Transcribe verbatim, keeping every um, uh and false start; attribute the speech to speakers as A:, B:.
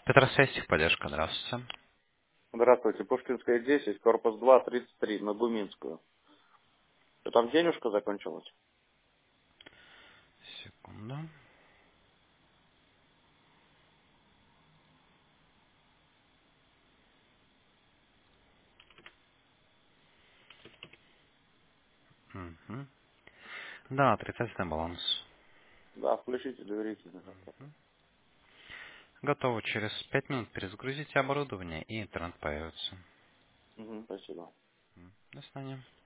A: Петросвязь, техподдержка, здравствуйте.
B: Здравствуйте, Пушкинская десять, корпус два, тридцать три, на Гуминскую. Что там денежка закончилась?
A: Секунду. Мгм. Да, отрицательный баланс.
B: Да, включите доверительный запрос.
A: Готово. Через пять минут перезагрузите оборудование, и интернет появится.
B: Угу, спасибо.
A: До свидания.